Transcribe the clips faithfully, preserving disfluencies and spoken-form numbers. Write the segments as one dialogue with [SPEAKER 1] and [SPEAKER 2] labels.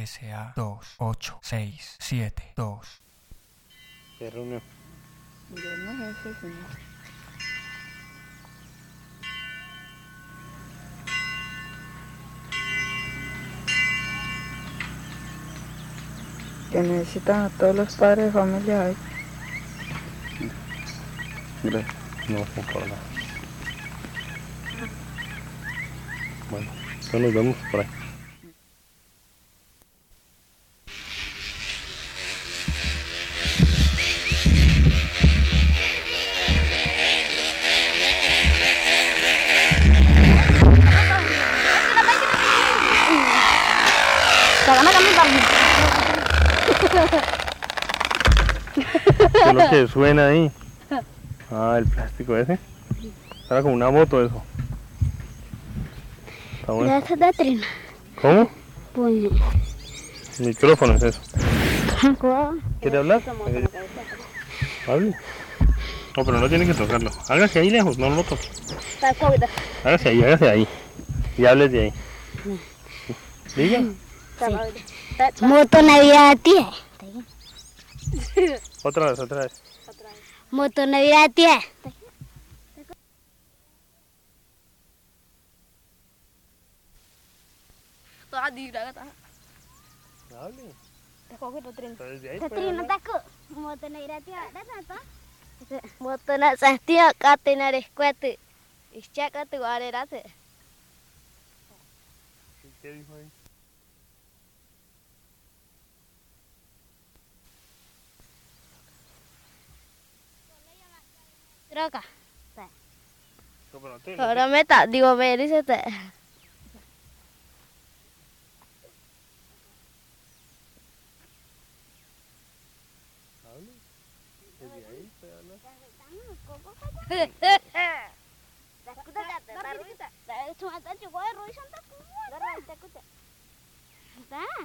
[SPEAKER 1] S A dos ocho seis siete dos.
[SPEAKER 2] ¿Qué reunión?
[SPEAKER 3] Yo no sé, señor. Que necesitan a todos los padres de familia ahí.
[SPEAKER 2] Gracias. No, no por nada. Bueno, entonces nos vemos por ahí. ¿Qué es lo que suena ahí? Ah, el plástico ese. Era como una moto eso. Está bueno. ¿Cómo? Micrófono es eso. ¿Quiere hablar? Hable. No, pero no tiene que tocarlo. Hágase ahí lejos, no lo toque. Hágase ahí, hágase ahí. Y hables de ahí. Diga.
[SPEAKER 4] Moto Navidad tía.
[SPEAKER 2] Otra vez, otra vez.
[SPEAKER 4] Moto Navidad tía.
[SPEAKER 2] Hable. Entonces de ahí
[SPEAKER 4] Te
[SPEAKER 2] puede
[SPEAKER 4] trino
[SPEAKER 2] hablar.
[SPEAKER 4] taku. Moto Navidad tía. Moto nak sahtia kate na reskuatu. Ischa katu are rase.
[SPEAKER 2] ¿Qué dijo ahí?
[SPEAKER 4] Troca.
[SPEAKER 2] No, pero no te-
[SPEAKER 4] Ahora me tak digo me dice te.
[SPEAKER 2] Hable. Desde ahí puede hablar.
[SPEAKER 4] Cuma tak cukup roi santak kuat. Garai takut tak. Tak.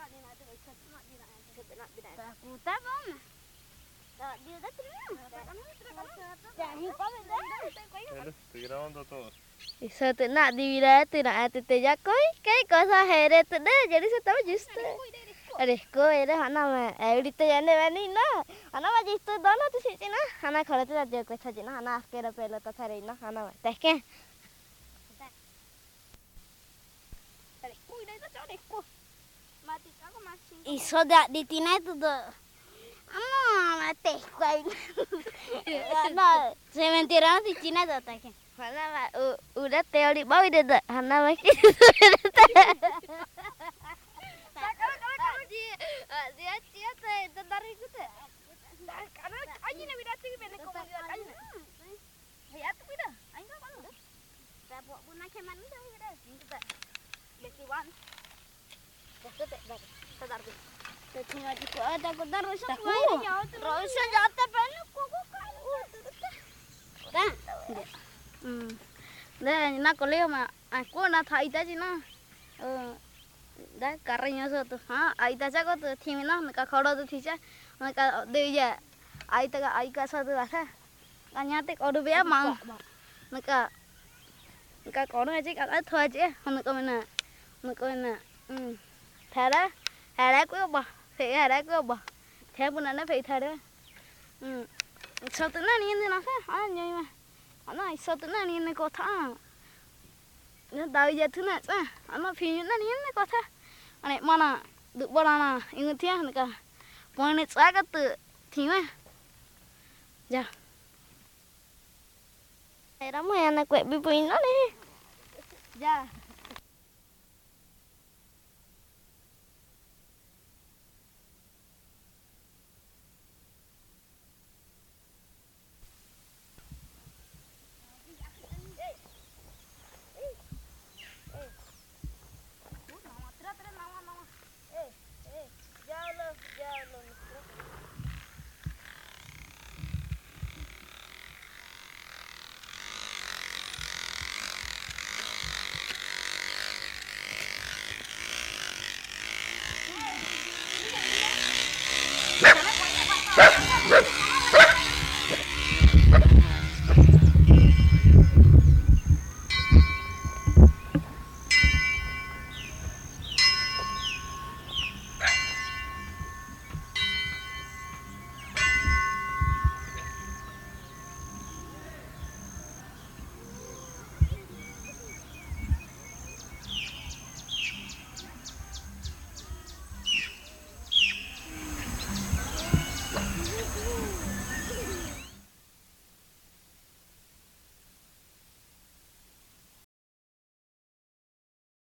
[SPEAKER 4] Takut tak bom. Tak dia dah terima. Jangan kau dah.
[SPEAKER 2] Ya los estoy grabando a todos.
[SPEAKER 4] Iso tu nak di wilayah tu nak ate te jakoi. Kai kosa here tu dah jadi setau just. Are ko era hana ma every te jane bani na. Hana ma just dono tu sih na. Hana khara tu dah ko tha jina hana askera pela ta thare na hana ma. Tak ke? Iso dah di tina tu dah. Ah, mate kuai. Hana sementara di Cina dah tak ke? Hana ma udah teori bau dah dah. Hana ma ki. Dia dia tu dari tu tu. Karena aja ni bidat tu benda kau bidat aja. Ya tu bidat. Aja kau dah. Dah buat guna keman ni dah bidat. Itu tak. Besiwan. Dah tu tak. Sedar tu. Tinggal di ko ada ko dah rosak mai ni. Rosak jatuh panu ko ko ko. Dah. Hmm. Dah nak ko le ma. Aku nak thai ta ji na. Eh. Dah karanya so tu. Ha, ai ta cha ko tu thimi na me ka khoro tu thi cha. Me ka de ya. Ai ta ka ai ka sa tu asa. Kanya te ko du be mang. Me ka me ka ko na ji ka a thwa ji. Me ko na. Me ko na. Hmm. Thara. Thara ko ba. Thế là đấy cơ bà, thế bữa nay nó phải thay đấy, ừ, sao tụi nó nhìn thế nào thế, à như mà, anh nói sao tụi nó nhìn này có thằng, nó đào giờ thứ này sao, anh nói phim nó nhìn này có thằng, anh này mà na, được bao na, anh thấy này cả, bọn này sao cái tự, thì mà, dạ, thế đó mà anh này quậy bị bị nó đi, dạ.
[SPEAKER 2] Yes.